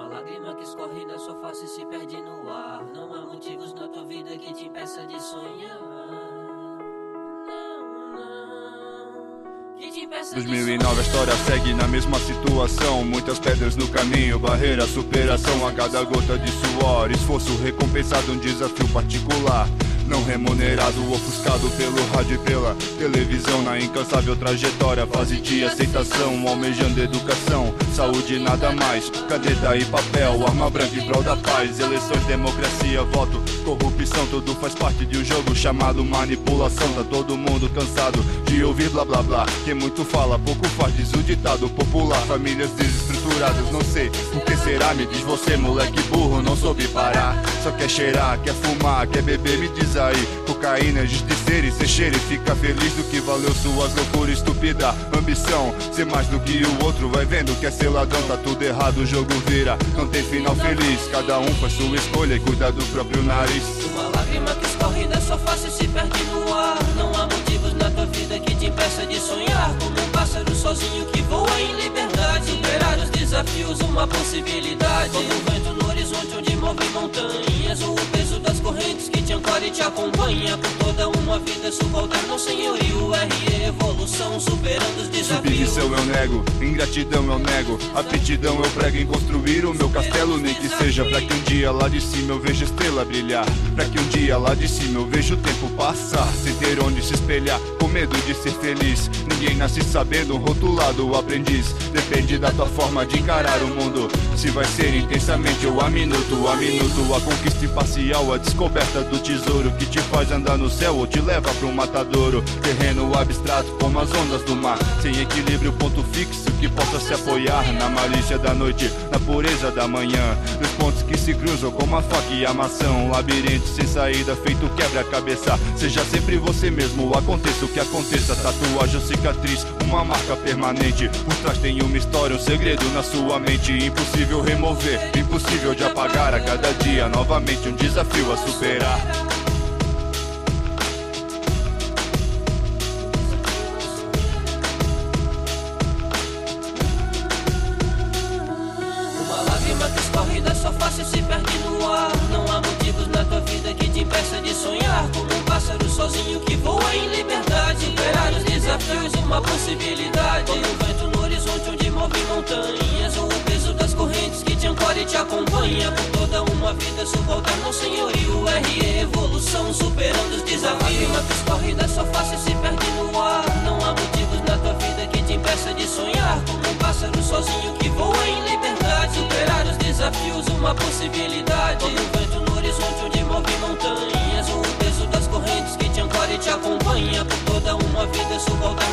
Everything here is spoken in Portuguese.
Uma lágrima que escorre da sua face e se perde no ar. Não há motivos na tua vida que te impeça de sonhar. 2009 a história segue na mesma situação. Muitas pedras no caminho, barreira, superação. A cada gota de suor, esforço recompensado, um desafio particular. Não remunerado, ofuscado pelo rádio e pela televisão. Na incansável trajetória, fase de aceitação, almejando educação, saúde e nada mais. Caneta e papel, arma branca em prol da paz. Eleições, democracia, voto, corrupção. Tudo faz parte de um jogo chamado manipulação. Tá todo mundo cansado de ouvir blá blá blá. Quem muito fala, pouco faz, diz o ditado popular. Famílias desestruturadas, não sei por que será. Me diz você, moleque burro, não soube parar. Só quer cheirar, quer fumar, quer beber, me diz aí. Cocaína, justiceira e cê cheira e fica feliz do que valeu suas loucuras, estúpida ambição. Ser mais do que o outro, vai vendo que é ser ladrão. Tá tudo errado, o jogo vira, não tem final feliz. Cada um faz sua escolha e cuida do próprio nariz. Uma lágrima que escorre da sua face e se perde no ar. Não há motivos na tua vida que te impeça de sonhar. Como um pássaro sozinho que voa em liberdade. Superar os desafios, uma possibilidade. Como um vento no horizonte onde move montanhas. Ou o peso das correntes que te ancora e te acompanha. Por toda uma vida subalterno, senhorio, RE, evolução, superando os desafios. Submissão eu nego, ingratidão eu nego. Aptidão eu prego em construir o meu castelo. Nem que seja pra que um dia lá de cima eu veja estrela brilhar. Pra que um dia lá de cima eu veja o tempo passar. Sem ter onde se espelhar, com medo de ser feliz. Ninguém nasce sabendo, rotulado o aprendiz. Depende da tua forma de encarar o mundo. Se vai ser intensamente ou a minuto. A conquista imparcial, a descoberta do tesouro que te faz andar no céu ou te leva pra um matadouro. Terreno abstrato como as ondas do mar. Sem equilíbrio, ponto fixo que possa se apoiar. Na malícia da noite, na pureza da manhã. Nos pontos que se cruzam como a faca e a maçã. Um labirinto sem saída, feito quebra-cabeça. Seja sempre você mesmo, aconteça o que aconteça. Tatuagem ou cicatriz, uma marca permanente. Por trás tem uma história, um segredo na sua mente. Impossível remover, impossível de apagar. A cada dia, novamente, um desafio a superar. Uma lágrima que escorre da sua face e se perde no ar. Não há motivos na tua vida que te impeça de sonhar. Como um pássaro sozinho que voa em liberdade. Superar os desafios, uma possibilidade. Como um vento no horizonte onde move montanhas. Ou o peso das correntes que te ancora e te acompanha. Por toda uma vida subalterno, senhorio, RE, evolução, superando os desafios. Uma lágrima que escorre da sua face e se perde no ar. Não há motivos na tua vida que te impeça de sonhar. Como um pássaro sozinho que voa em liberdade. Superar os desafios, uma possibilidade. Como um vento no horizonte onde move montanhas. Ou o peso das correntes que te ancora e te acompanha. Por toda uma vida subalterno.